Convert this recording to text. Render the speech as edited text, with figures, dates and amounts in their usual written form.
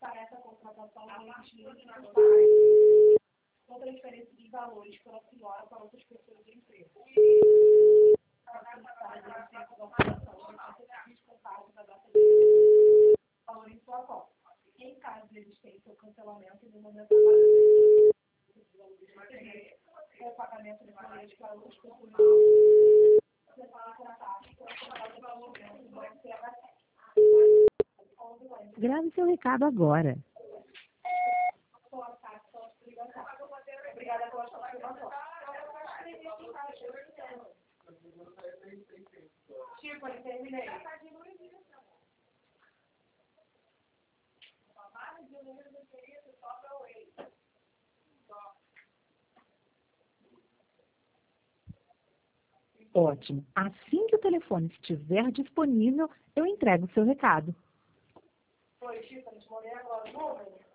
para essa contratação com transferência de valores pela senhora para outras pessoas da empresa. Valor em sua conta. Em caso de existência ou cancelamento no momento o pagamento de valores para outras pessoas, você pode contar com o valor do banco Grave seu recado agora. Obrigada pela sua afirmação. Tipo, eu terminei. Ótimo. Assim que o telefone estiver disponível, eu entrego o seu recado. Foi, Chico, a gente mandei agora o número.